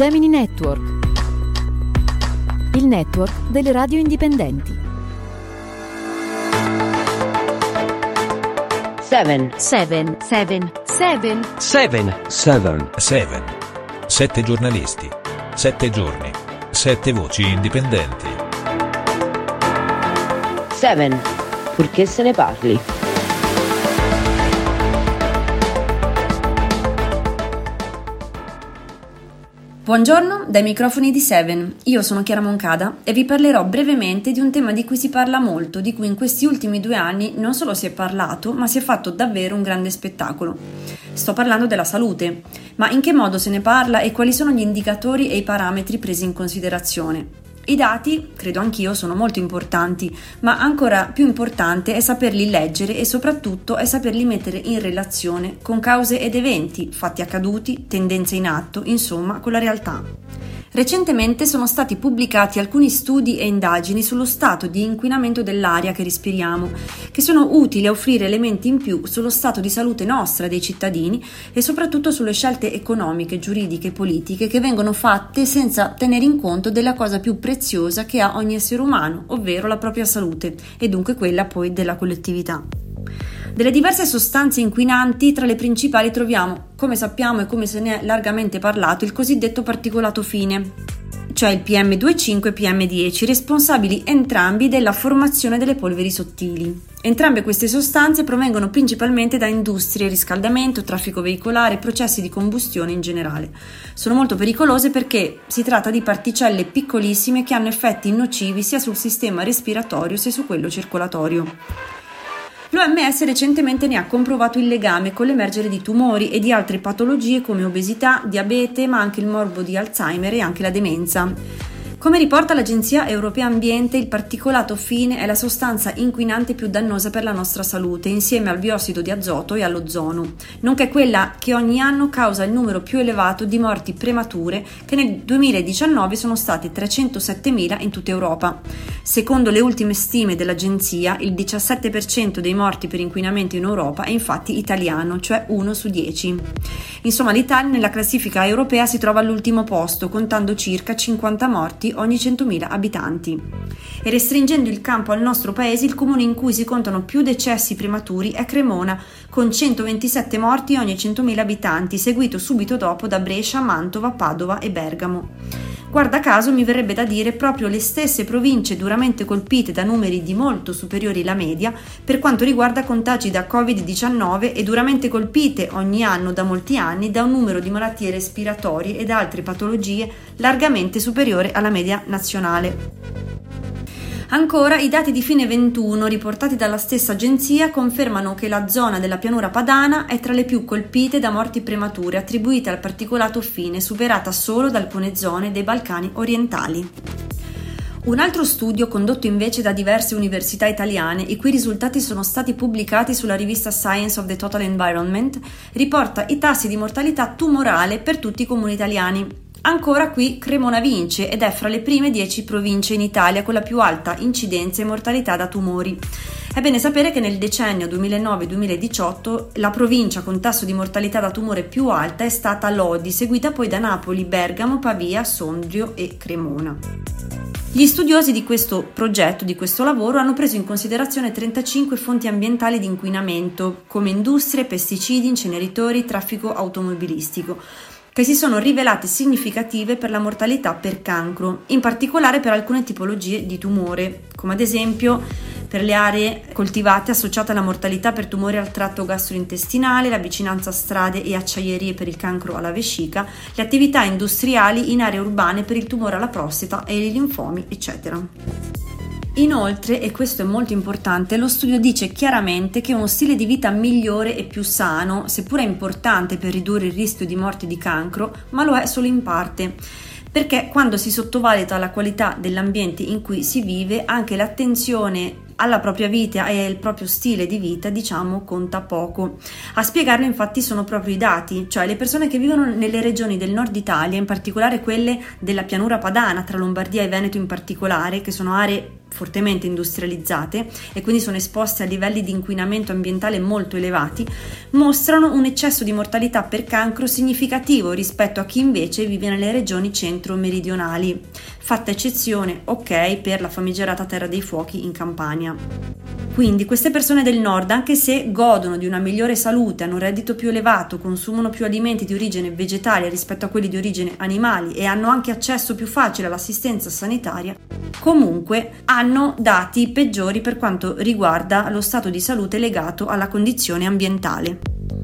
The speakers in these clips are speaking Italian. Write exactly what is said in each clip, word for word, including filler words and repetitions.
Gemini Network, il network delle radio indipendenti. Seven. Seven. Seven. Seven. Seven. Seven. Seven. Sette giornalisti. Sette giorni. Sette voci indipendenti. Seven. Purché se ne parli. Buongiorno dai microfoni di Seven, io sono Chiara Moncada e vi parlerò brevemente di un tema di cui si parla molto, di cui in questi ultimi due anni non solo si è parlato, ma si è fatto davvero un grande spettacolo. Sto parlando della salute, ma in che modo se ne parla e quali sono gli indicatori e i parametri presi in considerazione? I dati, credo anch'io, sono molto importanti, ma ancora più importante è saperli leggere e soprattutto è saperli mettere in relazione con cause ed eventi, fatti accaduti, tendenze in atto, insomma, con la realtà. Recentemente sono stati pubblicati alcuni studi e indagini sullo stato di inquinamento dell'aria che respiriamo, che sono utili a offrire elementi in più sullo stato di salute nostra, dei cittadini, e soprattutto sulle scelte economiche, giuridiche e politiche che vengono fatte senza tenere in conto della cosa più preziosa che ha ogni essere umano, ovvero la propria salute, e dunque quella poi della collettività. Delle diverse sostanze inquinanti, tra le principali troviamo, come sappiamo e come se ne è largamente parlato, il cosiddetto particolato fine, cioè il P M due virgola cinque e P M dieci, responsabili entrambi della formazione delle polveri sottili. Entrambe queste sostanze provengono principalmente da industrie, riscaldamento, traffico veicolare, processi di combustione in generale. Sono molto pericolose perché si tratta di particelle piccolissime che hanno effetti nocivi sia sul sistema respiratorio sia su quello circolatorio. L'O M S recentemente ne ha comprovato il legame con l'emergere di tumori e di altre patologie come obesità, diabete, ma anche il morbo di Alzheimer e anche la demenza. Come riporta l'Agenzia Europea Ambiente, il particolato fine è la sostanza inquinante più dannosa per la nostra salute, insieme al biossido di azoto e all'ozono, nonché quella che ogni anno causa il numero più elevato di morti premature, che nel duemiladiciannove sono state trecentosettemila in tutta Europa. Secondo le ultime stime dell'agenzia, il diciassette per cento dei morti per inquinamento in Europa è infatti italiano, cioè uno su dieci. Insomma, l'Italia nella classifica europea si trova all'ultimo posto, contando circa cinquanta morti ogni centomila abitanti. E restringendo il campo al nostro paese, il comune in cui si contano più decessi prematuri è Cremona, con centoventisette morti ogni centomila abitanti, seguito subito dopo da Brescia, Mantova, Padova e Bergamo. Guarda caso, mi verrebbe da dire, proprio le stesse province duramente colpite da numeri di molto superiori alla media per quanto riguarda contagi da covid diciannove e duramente colpite ogni anno da molti anni da un numero di malattie respiratorie ed altre patologie largamente superiore alla media nazionale. Ancora, i dati di fine ventuno riportati dalla stessa agenzia confermano che la zona della pianura padana è tra le più colpite da morti premature attribuite al particolato fine, superata solo da alcune zone dei Balcani orientali. Un altro studio condotto invece da diverse università italiane, i cui risultati sono stati pubblicati sulla rivista Science of the Total Environment, riporta i tassi di mortalità tumorale per tutti i comuni italiani. Ancora qui Cremona vince ed è fra le prime dieci province in Italia con la più alta incidenza e mortalità da tumori. È bene sapere che nel decennio duemilanove duemiladiciotto la provincia con tasso di mortalità da tumore più alta è stata Lodi, seguita poi da Napoli, Bergamo, Pavia, Sondrio e Cremona. Gli studiosi di questo progetto, di questo lavoro, hanno preso in considerazione trentacinque fonti ambientali di inquinamento, come industrie, pesticidi, inceneritori, traffico automobilistico, che si sono rivelate significative per la mortalità per cancro, in particolare per alcune tipologie di tumore, come ad esempio per le aree coltivate associate alla mortalità per tumori al tratto gastrointestinale, la vicinanza a strade e acciaierie per il cancro alla vescica, le attività industriali in aree urbane per il tumore alla prostata e i linfomi, eccetera. Inoltre, e questo è molto importante, lo studio dice chiaramente che uno stile di vita migliore e più sano, seppur è importante per ridurre il rischio di morte di cancro, ma lo è solo in parte, perché quando si sottovaluta la qualità dell'ambiente in cui si vive, anche l'attenzione alla propria vita e al proprio stile di vita, diciamo, conta poco. A spiegarlo infatti sono proprio i dati, cioè le persone che vivono nelle regioni del nord Italia, in particolare quelle della pianura padana, tra Lombardia e Veneto in particolare, che sono aree fortemente industrializzate e quindi sono esposte a livelli di inquinamento ambientale molto elevati, mostrano un eccesso di mortalità per cancro significativo rispetto a chi invece vive nelle regioni centro-meridionali, fatta eccezione, ok, per la famigerata Terra dei Fuochi in Campania. Quindi queste persone del nord, anche se godono di una migliore salute, hanno un reddito più elevato, consumano più alimenti di origine vegetale rispetto a quelli di origine animali e hanno anche accesso più facile all'assistenza sanitaria, comunque hanno dati peggiori per quanto riguarda lo stato di salute legato alla condizione ambientale.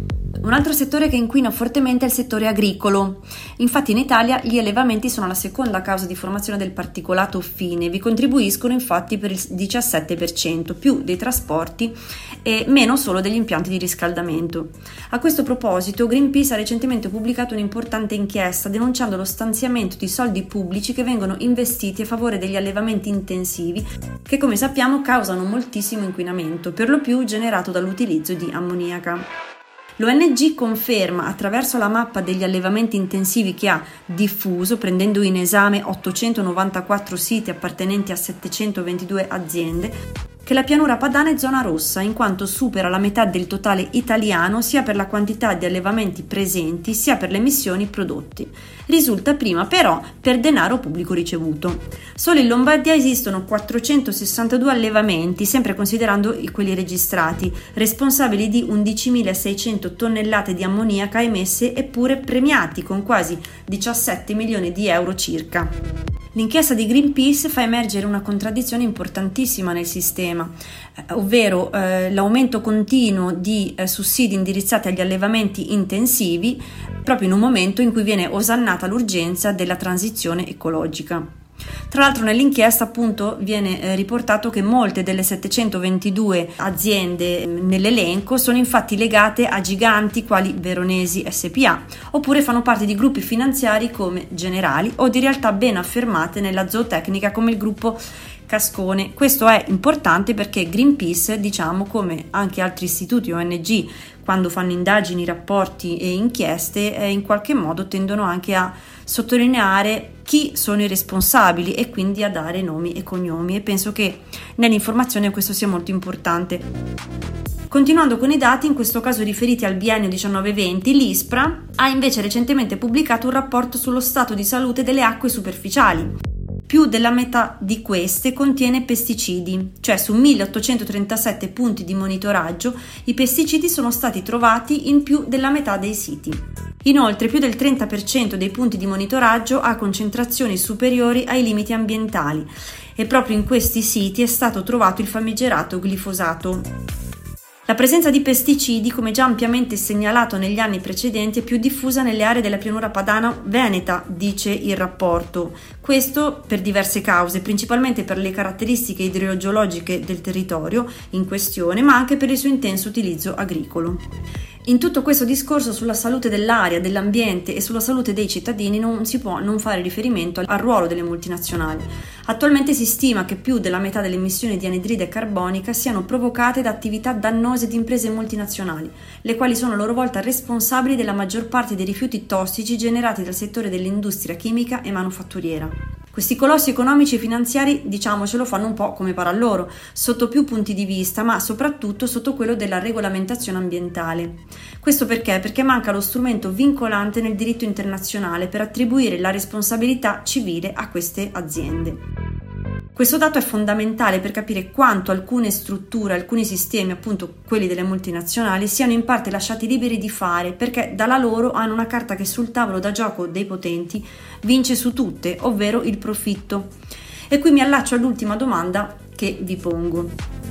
Un altro settore che inquina fortemente è il settore agricolo. Infatti in Italia gli allevamenti sono la seconda causa di formazione del particolato fine, vi contribuiscono infatti per il diciassette per cento, più dei trasporti e meno solo degli impianti di riscaldamento. A questo proposito Greenpeace ha recentemente pubblicato un'importante inchiesta denunciando lo stanziamento di soldi pubblici che vengono investiti a favore degli allevamenti intensivi che, come sappiamo, causano moltissimo inquinamento, per lo più generato dall'utilizzo di ammoniaca. L'O N G conferma attraverso la mappa degli allevamenti intensivi che ha diffuso, prendendo in esame ottocentonovantaquattro siti appartenenti a settecentoventidue aziende, che la pianura padana è zona rossa in quanto supera la metà del totale italiano sia per la quantità di allevamenti presenti sia per le emissioni prodotte. Risulta prima però per denaro pubblico ricevuto. Solo in Lombardia esistono quattrocentosessantadue allevamenti, sempre considerando quelli registrati, responsabili di undicimilaseicento tonnellate di ammoniaca emesse eppure premiati con quasi diciassette milioni di euro circa. L'inchiesta di Greenpeace fa emergere una contraddizione importantissima nel sistema, eh, ovvero eh, l'aumento continuo di eh, sussidi indirizzati agli allevamenti intensivi proprio in un momento in cui viene osannata l'urgenza della transizione ecologica. Tra l'altro nell'inchiesta appunto viene eh, riportato che molte delle settecentoventidue aziende eh, nell'elenco sono infatti legate a giganti quali Veronesi S P A oppure fanno parte di gruppi finanziari come Generali o di realtà ben affermate nella zootecnica come il gruppo Cascone. Questo è importante perché Greenpeace, diciamo come anche altri istituti O N G, quando fanno indagini, rapporti e inchieste, eh, in qualche modo tendono anche a sottolineare chi sono i responsabili e quindi a dare nomi e cognomi, e penso che nell'informazione questo sia molto importante. Continuando con i dati, in questo caso riferiti al biennio diciannove venti, l'ISPRA ha invece recentemente pubblicato un rapporto sullo stato di salute delle acque superficiali. Più della metà di queste contiene pesticidi, cioè su milleottocentotrentasette punti di monitoraggio i pesticidi sono stati trovati in più della metà dei siti. Inoltre più del trenta per cento dei punti di monitoraggio ha concentrazioni superiori ai limiti ambientali e proprio in questi siti è stato trovato il famigerato glifosato. La presenza di pesticidi, come già ampiamente segnalato negli anni precedenti, è più diffusa nelle aree della pianura padana veneta, dice il rapporto. Questo per diverse cause, principalmente per le caratteristiche idrogeologiche del territorio in questione, ma anche per il suo intenso utilizzo agricolo. In tutto questo discorso sulla salute dell'aria, dell'ambiente e sulla salute dei cittadini non si può non fare riferimento al ruolo delle multinazionali. Attualmente si stima che più della metà delle emissioni di anidride carbonica siano provocate da attività dannose di imprese multinazionali, le quali sono a loro volta responsabili della maggior parte dei rifiuti tossici generati dal settore dell'industria chimica e manufatturiera. Questi colossi economici e finanziari, diciamocelo, fanno un po' come par a loro, sotto più punti di vista, ma soprattutto sotto quello della regolamentazione ambientale. Questo perché? Perché manca lo strumento vincolante nel diritto internazionale per attribuire la responsabilità civile a queste aziende. Questo dato è fondamentale per capire quanto alcune strutture, alcuni sistemi, appunto quelli delle multinazionali, siano in parte lasciati liberi di fare, perché dalla loro hanno una carta che sul tavolo da gioco dei potenti vince su tutte, ovvero il profitto. E qui mi allaccio all'ultima domanda che vi pongo.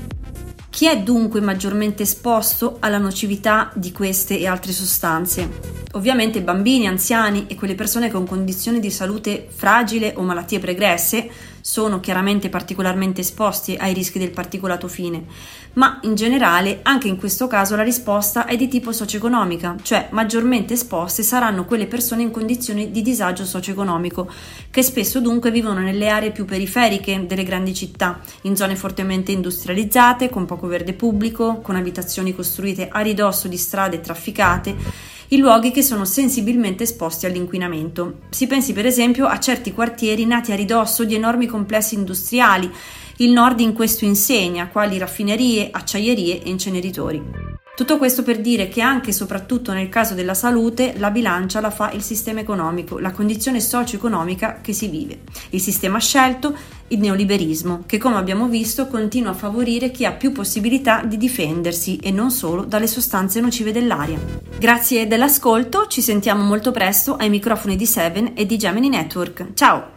Chi è dunque maggiormente esposto alla nocività di queste e altre sostanze? Ovviamente bambini, anziani e quelle persone con condizioni di salute fragile o malattie pregresse sono chiaramente particolarmente esposti ai rischi del particolato fine, ma in generale anche in questo caso la risposta è di tipo socio-economica, cioè maggiormente esposte saranno quelle persone in condizioni di disagio socio-economico, che spesso dunque vivono nelle aree più periferiche delle grandi città, in zone fortemente industrializzate, con poco verde pubblico, con abitazioni costruite a ridosso di strade trafficate, in luoghi che sono sensibilmente esposti all'inquinamento. Si pensi per esempio a certi quartieri nati a ridosso di enormi complessi industriali, Il Nord in questo insegna, quali raffinerie, acciaierie e inceneritori. Tutto questo per dire che anche e soprattutto nel caso della salute la bilancia la fa il sistema economico, la condizione socio-economica che si vive. Il sistema scelto, il neoliberismo, che come abbiamo visto continua a favorire chi ha più possibilità di difendersi e non solo dalle sostanze nocive dell'aria. Grazie dell'ascolto, ci sentiamo molto presto ai microfoni di Seven e di Gemini Network. Ciao!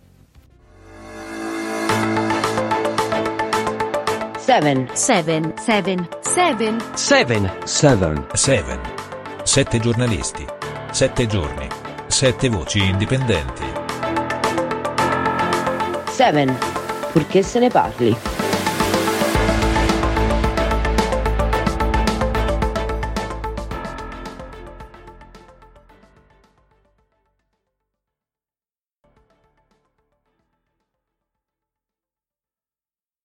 Seven. Seven. Seven. Seven. Seven. Seven. Seven. Sette giornalisti. Sette giorni. Sette voci indipendenti. Seven. Purché se ne parli.